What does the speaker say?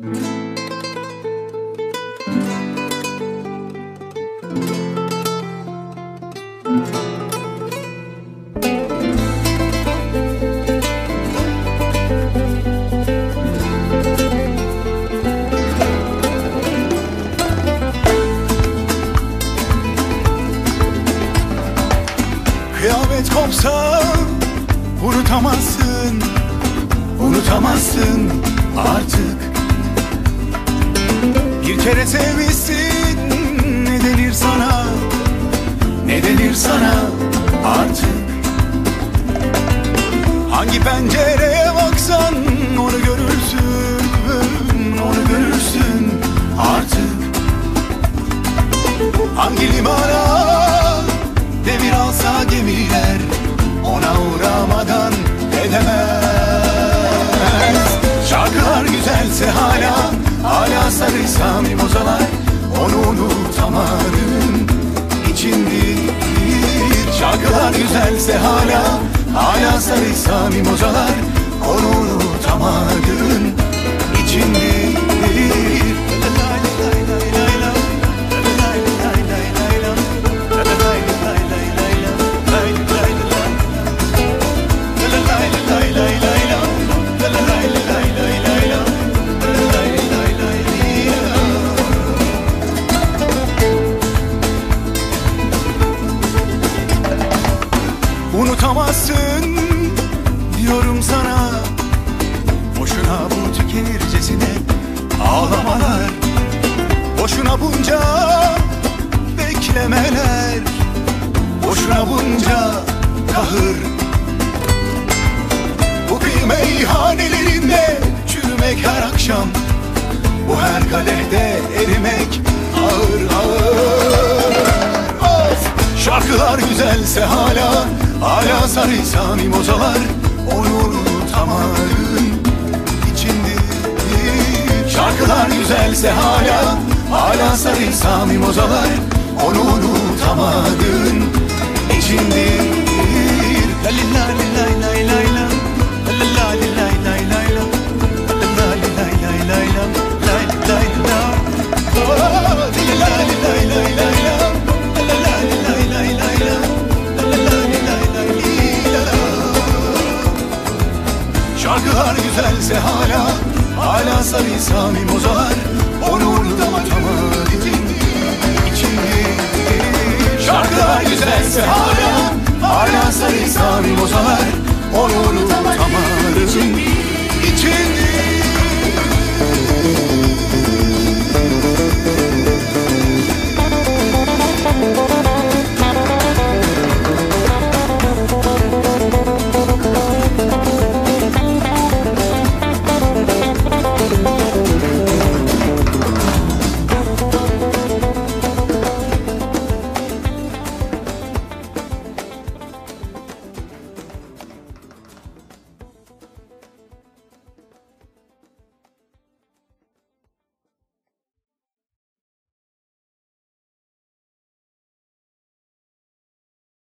Kıyamet kopsa unutamazsın, unutamazsın artık. Bir kere sevmişsin, ne denir sana, ne denir sana artık. Hangi pencereye baksan onu görürsün, onu görürsün artık. Hangi limana demir alsa gemiler ona uğramadan edemez. Şarkılar güzelse hala sarıysa mimozalar onu unutamadın içindir. Şarkılar güzelse hala sarıysa mimozalar onu unutamadın içindir. Unutamazsın diyorum sana, boşuna bu tükenircesine ağlamalar, boşuna bunca beklemeler, boşuna bunca kahır. Bu meyhanelerinde çürümek her akşam, bu her kadehte erimek ağır ağır. Of! Şarkılar güzelse hala sarıysa mimozalar onu unutamadın içindir. Şarkılar güzelse hala sarıysa mimozalar onu unutamadın içindir. La li la li lay lay lay la, la la li lay lay lay la, la la li lay lay lay la, lay lay la, la li la li lay lay lay la, la la li lay lay lay la, la la li lay lay la. Şarkılar güzelse hala sarıysa mimozalar onu unutamadın içindir. Şarkılar güzelse hala sarıysa mimozalar onu unutamadın içindir.